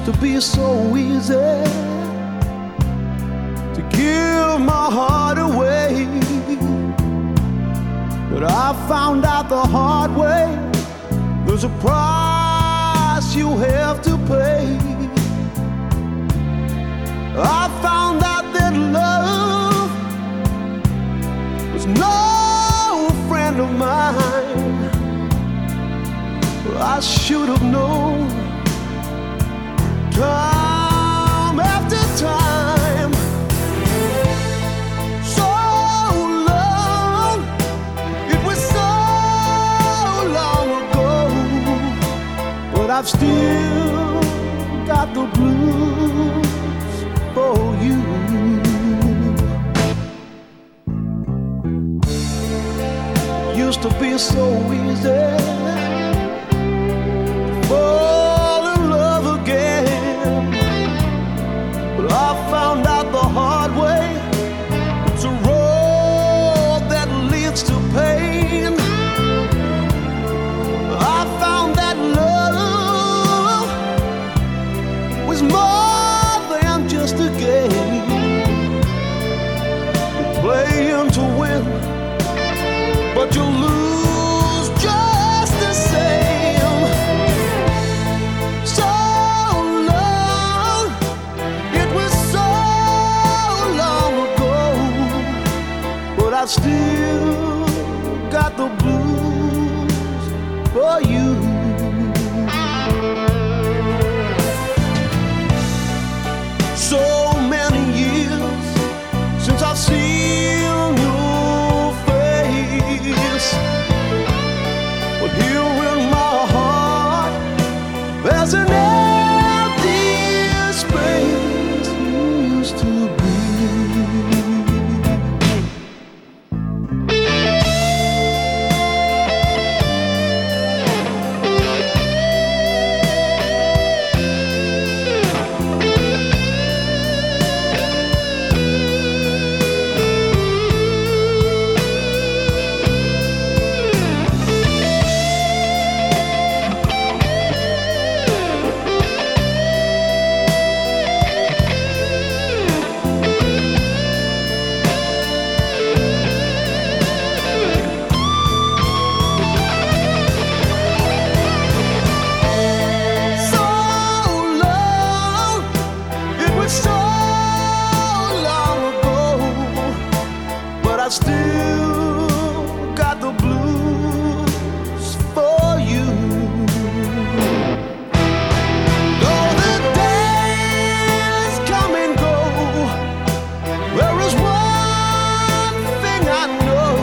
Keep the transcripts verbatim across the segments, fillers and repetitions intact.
to be so easy to give my heart away, but I found out the hard way there's a price you have to pay. I found out that love was no friend of mine. I should have known time after time. So long, it was so long ago, but I've still got the blues for you. Used to be so easy fall in love again, but I found out the hard way it's a road that leads to pain. I found that love was more than just a game, playing to win, but you lose just the same. So long, it was so long ago, but I've still got the blues for you. So many years since I've seen your face, but here in my heart there's an empty space you used to be. I still got the blues for you. Though the days come and go, there is one thing I know,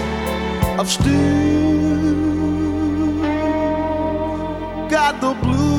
I've still got the blues.